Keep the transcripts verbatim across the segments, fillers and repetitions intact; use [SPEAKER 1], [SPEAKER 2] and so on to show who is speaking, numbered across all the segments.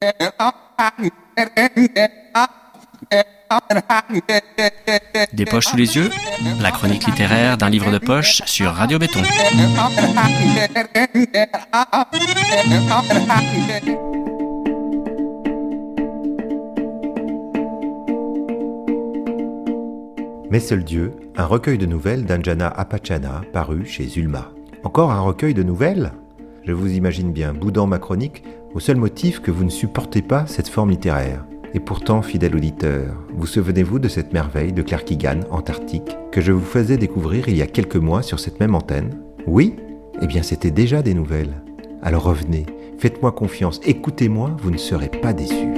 [SPEAKER 1] Des poches sous les yeux, la chronique littéraire d'un livre de poche sur Radio Béton.
[SPEAKER 2] Mes seuls dieux, un recueil de nouvelles d'Anjana Apachana paru chez Zulma. Encore un recueil de nouvelles ? Je vous imagine bien boudant ma chronique au seul motif que vous ne supportez pas cette forme littéraire. Et pourtant, fidèle auditeur, vous souvenez-vous de cette merveille de Clairkigan, Antarctique, que je vous faisais découvrir il y a quelques mois sur cette même antenne ? Oui ? Eh bien, c'était déjà des nouvelles. Alors revenez, faites-moi confiance, écoutez-moi, vous ne serez pas déçus.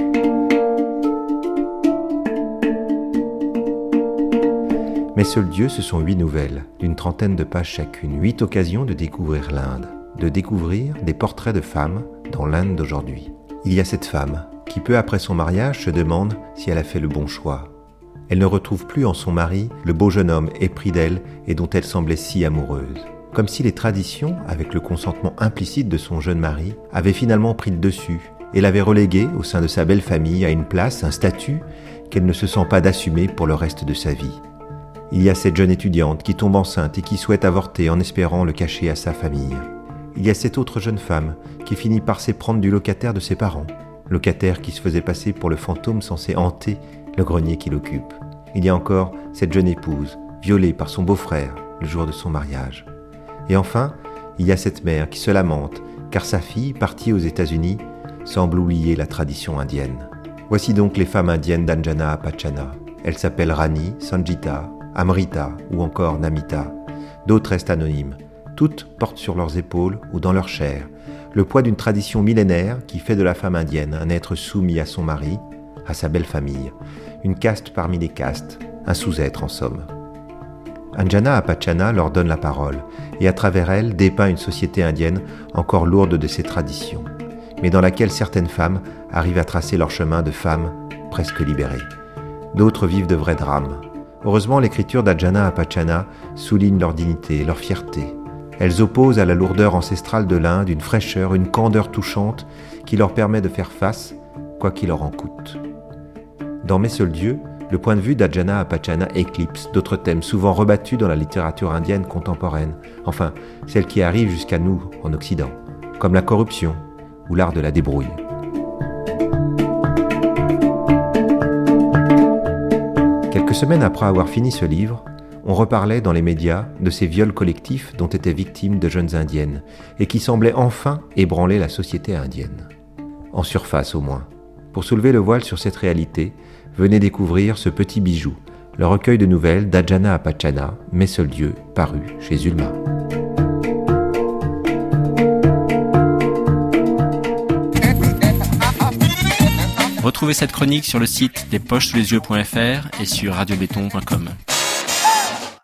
[SPEAKER 2] Mes seuls dieux, ce sont huit nouvelles, d'une trentaine de pages chacune, huit occasions de découvrir l'Inde, de découvrir des portraits de femmes dans l'Inde d'aujourd'hui. Il y a cette femme qui, peu après son mariage, se demande si elle a fait le bon choix. Elle ne retrouve plus en son mari le beau jeune homme épris d'elle et dont elle semblait si amoureuse. Comme si les traditions, avec le consentement implicite de son jeune mari, avaient finalement pris le dessus et l'avaient reléguée au sein de sa belle famille à une place, un statut qu'elle ne se sent pas d'assumer pour le reste de sa vie. Il y a cette jeune étudiante qui tombe enceinte et qui souhaite avorter en espérant le cacher à sa famille. Il y a cette autre jeune femme qui finit par s'éprendre du locataire de ses parents, locataire qui se faisait passer pour le fantôme censé hanter le grenier qu'il occupe. Il y a encore cette jeune épouse, violée par son beau-frère le jour de son mariage. Et enfin, il y a cette mère qui se lamente, car sa fille, partie aux États-Unis, semble oublier la tradition indienne. Voici donc les femmes indiennes d'Anjana Apachana. Elles s'appellent Rani, Sanjita, Amrita ou encore Namita. D'autres restent anonymes. Toutes portent sur leurs épaules ou dans leur chair le poids d'une tradition millénaire qui fait de la femme indienne un être soumis à son mari, à sa belle famille, une caste parmi les castes, un sous-être en somme. Anjana Apachana leur donne la parole et à travers elle dépeint une société indienne encore lourde de ses traditions, mais dans laquelle certaines femmes arrivent à tracer leur chemin de femmes presque libérées. D'autres vivent de vrais drames. Heureusement, l'écriture d'Anjana Apachana souligne leur dignité, leur fierté. Elles opposent à la lourdeur ancestrale de l'Inde une fraîcheur, une candeur touchante qui leur permet de faire face, quoi qu'il leur en coûte. Dans Mes seuls dieux, le point de vue d'Anjana Apachana éclipse d'autres thèmes souvent rebattus dans la littérature indienne contemporaine, enfin, celle qui arrive jusqu'à nous en Occident, comme la corruption ou l'art de la débrouille. Quelques semaines après avoir fini ce livre, on reparlait dans les médias de ces viols collectifs dont étaient victimes de jeunes indiennes et qui semblaient enfin ébranler la société indienne. En surface au moins. Pour soulever le voile sur cette réalité, venez découvrir ce petit bijou, le recueil de nouvelles d'Anjana Apachana, Mes seuls dieux, paru chez Zulma.
[SPEAKER 1] Retrouvez cette chronique sur le site des poches sous les yeux point f r et sur radio béton point com.